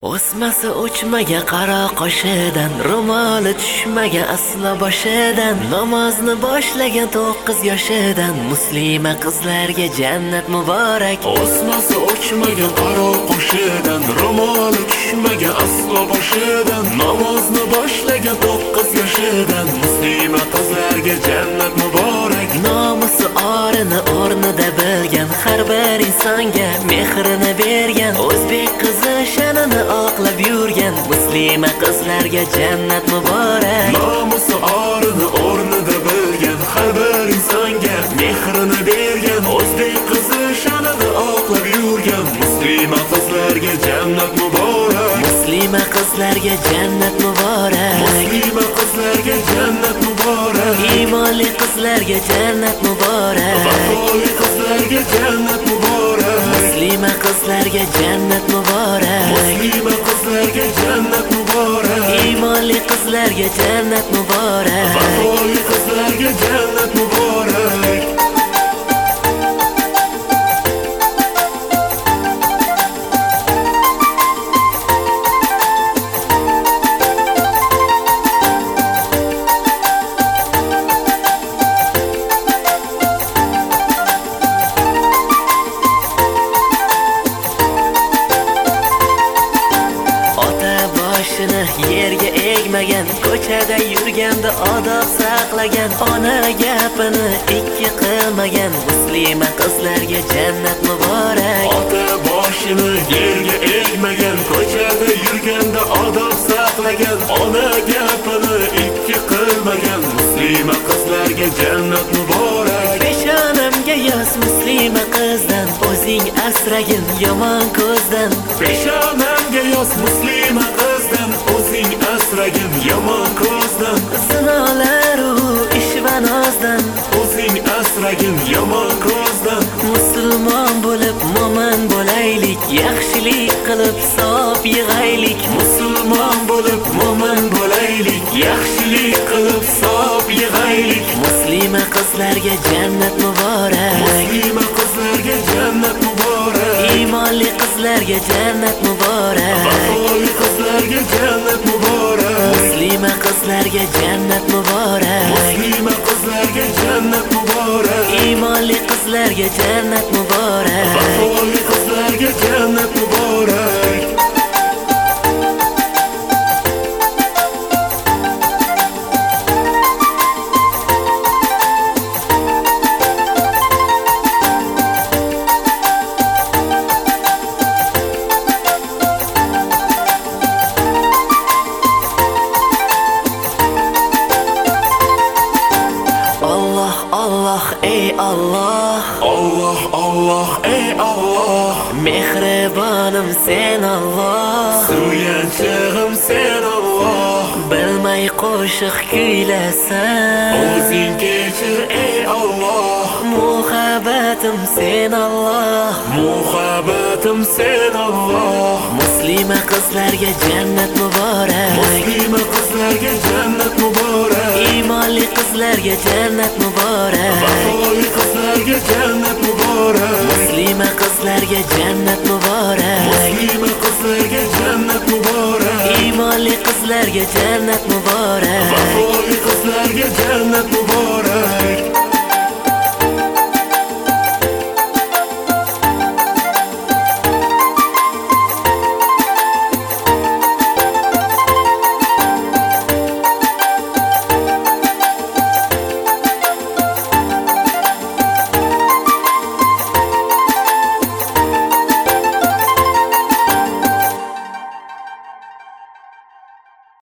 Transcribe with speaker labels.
Speaker 1: O'smasi o'chmaga qaro qoshidan, ro'moli tushmagan aslo boshidan, namozni boshlagan 9 yoshidan, muslima qizlarga jannat muborak.
Speaker 2: O'smasi o'chmagan qaro qoshidan, ro'moli tushmagan aslo boshidan, namozni boshlagan 9 yoshidan, muslima qizlarga jannat muborak.
Speaker 1: Nomusi orini o'rnida bilgan, har bir insonga mehrini bergan, o'zbek qizi sha'nini oqlab yurgan, muslima qizlarga jannat muborak.
Speaker 2: Nomusi orini o'rnida bilgan, har bir insonga mehrini bergan, o'zbek qizi sha'nini oqlab yurgan, muslima qizlarga jannat muborak.
Speaker 1: Muslima qizlarga jannat muborak.
Speaker 2: Muslima qizlarga jannat muborak.
Speaker 1: Iymonli qizlarga jannat muborak.
Speaker 2: Vafoli qizlarga jannat muborak.
Speaker 1: Muslima qizlarga jannat muborak.
Speaker 2: Muslima qizlarga jannat muborak.
Speaker 1: Iymonli qizlarga jannat muborak.
Speaker 2: Vafoli qizlarga jannat muborak.
Speaker 1: Yerga egmagan, ko'chada yurganda odob saqlagan, ona gapini ikki qilmagan, muslima qizlarga jannat muborak.
Speaker 2: Ota boshini yerga egmagan, ko'chada yurganda odob saqlagan, ona gapini ikki qilmagan, muslima qizlarga jannat muborak.
Speaker 1: Peshonamga yoz muslima qizdan, o'zing asragin yomon ko'zdan.
Speaker 2: Peshonamga yoz muslima qizdan, o'zing asragin yomon ko'zdan.
Speaker 1: Zinolaru ishvanozdan,
Speaker 2: o'zing asragin yomon ko'zdan.
Speaker 1: musulmon bo'lib mo'min bo'laylik, yaxshilik qilib savob yig'aylik.
Speaker 2: Musulmon bo'lib mo'min bo'laylik, yaxshilik qilib savob yig'aylik.
Speaker 1: Muslima qizlarga jannat muborak.
Speaker 2: Muslima qizlarga jannat muborak.
Speaker 1: Iymonli qizlarga jannat muborak.
Speaker 2: Vafoli qizlarga jannat muborak.
Speaker 1: Muslima qizlarga jannat muborak.
Speaker 2: Muslima qizlarga jannat muborak.
Speaker 1: Iymonli qizlarga jannat muborak.
Speaker 2: Vafoli qizlarga jannat muborak.
Speaker 1: Allah, ey Allah,
Speaker 2: Allah, Allah, ey Allah.
Speaker 1: mehribonim sen Allah,
Speaker 2: Suyanchig'im sen Allah.
Speaker 1: bilmay qo'shiq kuylasam,
Speaker 2: O'zing kechir ey Allah.
Speaker 1: muhabbatim sen Allah,
Speaker 2: Muhabbatim sen Allah.
Speaker 1: muslima qizlarga jannat muborak.
Speaker 2: Muslima qizlarga jannat muborak.
Speaker 1: Iymonli qizlarga jannat muborak.
Speaker 2: Vafoli qizlarga jannat muborak.
Speaker 1: Muslima qizlarga jannat muborak.
Speaker 2: Muslima qizlarga jannat muborak.
Speaker 1: Iymonli qizlarga jannat muborak.
Speaker 2: Vafoli qizlarga jannat muborak.